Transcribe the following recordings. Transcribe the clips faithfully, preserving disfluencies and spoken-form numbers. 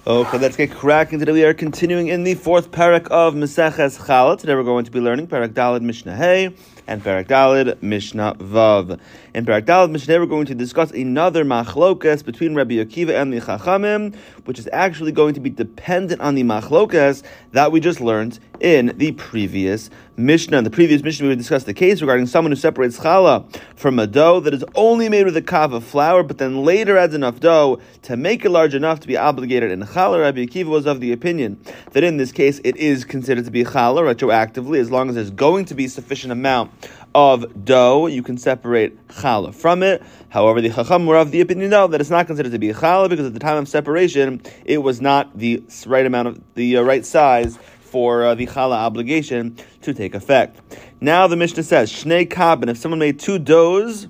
Okay, let's get cracking. Today we are continuing in the fourth parak of Maseches Chala. Today we're going to be learning Parak Daled Mishnah Hey and Parak Daled Mishnah Vav. In Parak Daled Mishnah Hey, we're going to discuss another machlokas between Rabbi Akiva and the Chachamim, which is actually going to be dependent on the machlokas that we just learned in the previous Mishnah. In the previous Mishnah, we discussed the case regarding someone who separates challah from a dough that is only made with a kav of flour, but then later adds enough dough to make it large enough to be obligated in challah. Rabbi Akiva was of the opinion that in this case it is considered to be challah retroactively, as long as there's going to be sufficient amount of dough, you can separate challah from it. However, the Chacham were of the opinion though that it's not considered to be challah because at the time of separation it was not the right amount of the uh, right size for uh, the challah obligation to take effect. Now the Mishnah says, Shnei kabin, if someone made two doughs,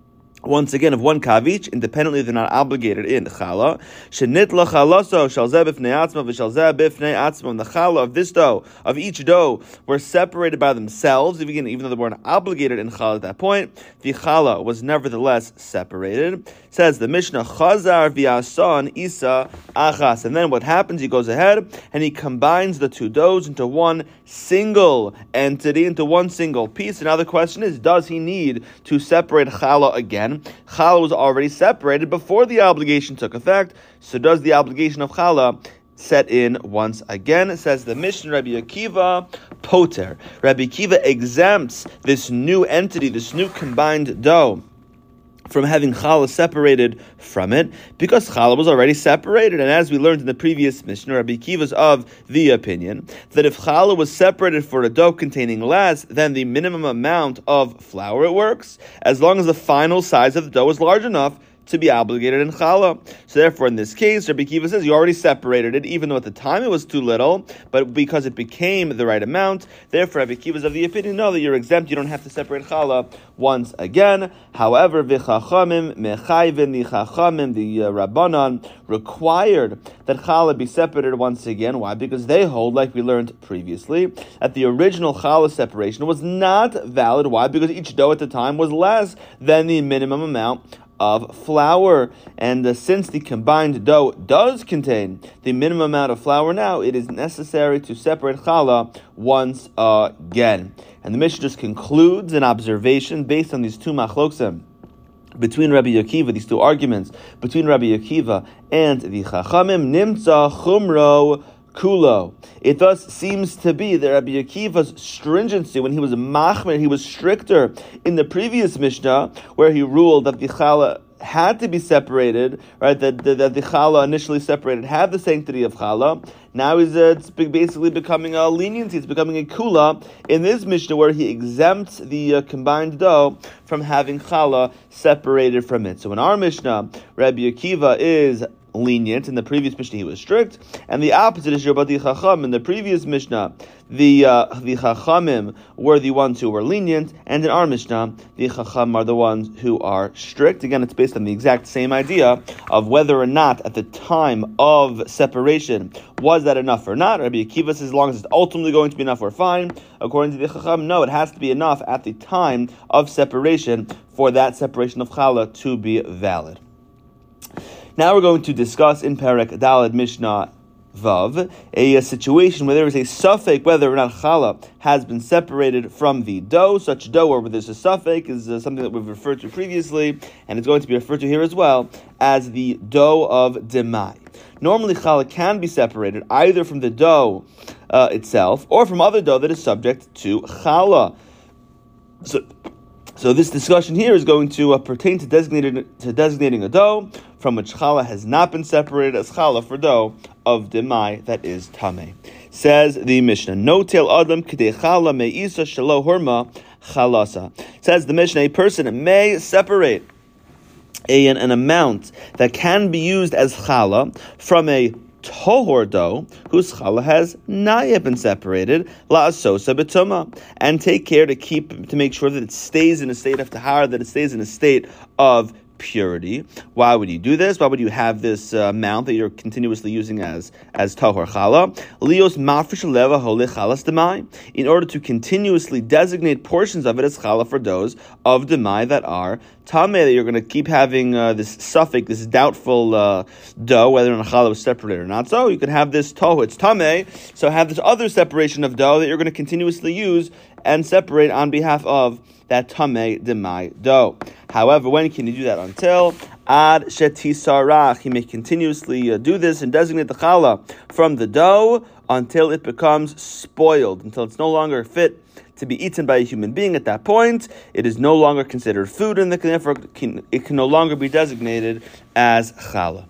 once again, of one kav each, independently they're not obligated in challah. Shenitla chalaso shal zeh b'fnei atzma v'shal zeh b'fnei atzma. The challah of this dough, of each dough, were separated by themselves, even, even though they weren't obligated in challah at that point. The challah was nevertheless separated. Says the Mishnah, Chazar v'asan isa achas. And then what happens, he goes ahead and he combines the two doughs into one single entity, into one single piece. And now the question is, does he need to separate challah again? Challah was already separated before the obligation took effect, so does the obligation of challah set in once again? It says the Mishnah, Rabbi Akiva poter. Rabbi Akiva exempts this new entity, this new combined dough, from having challah separated from it, because challah was already separated. And as we learned in the previous Mishnah, Rabbi Akiva is of the opinion that if challah was separated for a dough containing less than the minimum amount of flour, it works, as long as the final size of the dough is large enough to be obligated in challah. So therefore, in this case, Rabbi Akiva says you already separated it, even though at the time it was too little, but because it became the right amount, therefore Rabbi Akiva is of the opinion, no, that you're exempt, you don't have to separate challah once again. However, v'chachamim mechayvin, the chachamim, the uh, rabbanan, required that challah be separated once again. Why? Because they hold, like we learned previously, that the original challah separation was not valid. Why? Because each dough at the time was less than the minimum amount of flour, and uh, since the combined dough does contain the minimum amount of flour now, it is necessary to separate challah once again. And the Mishnah just concludes an observation based on these two machlokim between Rabbi Akiva, these two arguments between Rabbi Akiva and the Chachamim, nimtza chumro kulo. It thus seems to be that Rabbi Akiva's stringency, when he was machmer, he was stricter in the previous Mishnah, where he ruled that the challah had to be separated, right? That, that, that the challah initially separated had the sanctity of challah. Now he's uh, it's basically becoming a leniency. It's becoming a kula in this Mishnah, where he exempts the uh, combined dough from having challah separated from it. So in our Mishnah, Rabbi Akiva is lenient. In the previous Mishnah, he was strict, and the opposite is Rabbi Chacham. In the previous Mishnah, the uh, the Chachamim were the ones who were lenient, and in our Mishnah, the Chacham are the ones who are strict. Again, it's based on the exact same idea of whether or not at the time of separation was that enough or not. Rabbi Akiva says as long as it's ultimately going to be enough, we're fine. According to the Chacham, no, it has to be enough at the time of separation for that separation of challah to be valid. Now we're going to discuss in Parak Daled Mishnah Vav a, a situation where there is a suffix whether or not challah has been separated from the dough. Such dough where there's a suffix is uh, something that we've referred to previously, and it's going to be referred to here as well as the dough of demai. Normally challah can be separated either from the dough uh, itself or from other dough that is subject to challah. So, so this discussion here is going to uh, pertain to designating, to designating a dough from which challah has not been separated as challah for dough of demai that is tameh. Says the Mishnah, no tel adam k'dei challah me'isa shelo hurma chalasa. Says the Mishnah, a person may separate a, an, an amount that can be used as challah from a tohor dough whose challah has not yet been separated, la'asosa b'tuma, and take care to keep to make sure that it stays in a state of tahara, that it stays in a state of purity. Why would you do this? Why would you have this uh, amount that you're continuously using as as tahor challah? Lios mafresh leva hole chalas demai, in order to continuously designate portions of it as challah for those of demai that are tameh, that you're going to keep having uh, this suffix, this doubtful uh, dough, whether in a challah was separated or not. So you could have this tohu, it's tameh, so have this other separation of dough that you're going to continuously use and separate on behalf of that tameh demai dough. However, when can you do that? Until ad shetisarach, he may continuously uh, do this and designate the challah from the dough until it becomes spoiled, until it's no longer fit to be eaten by a human being. At that point, it is no longer considered food, and therefore it can no longer be designated as challah.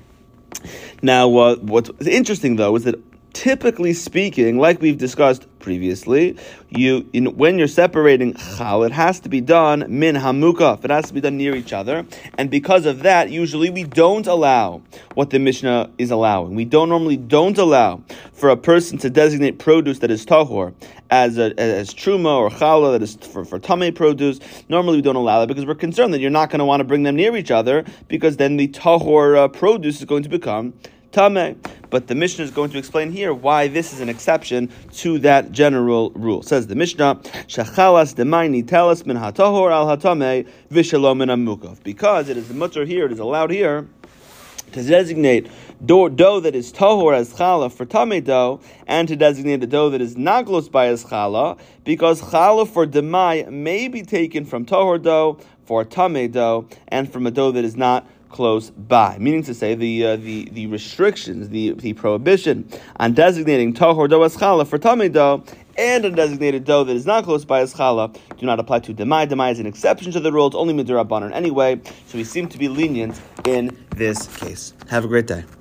Now, uh, what's interesting though is that, typically speaking, like we've discussed previously, you, you know, when you're separating chal, it has to be done min hamukaf. It has to be done near each other, and because of that, usually we don't allow what the Mishnah is allowing. We don't normally don't allow for a person to designate produce that is tahor as a, as truma or challah that is for, for tameh produce. Normally we don't allow that because we're concerned that you're not going to want to bring them near each other, because then the tahor uh, produce is going to become tameh. But the Mishnah is going to explain here why this is an exception to that general rule. Says the Mishnah, "Shachalas demai nitelas min hatahor al hatameh v'shalom min hamukaf." Because it is mutter here, it is allowed here to designate dough, dough that is tahor as challah for tameh dough, and to designate the dough that is naglos by as challah, because challah for demai may be taken from tahor dough, for tameh dough, and from a dough that is not close by. Meaning to say, the uh, the the restrictions, the the prohibition on designating tahor dough as challah for tameh dough and a designated dough that is not close by as challah do not apply to demai. Demai is an exception to the rule. It's only midrabanan anyway, so we seem to be lenient in this case. Have a great day.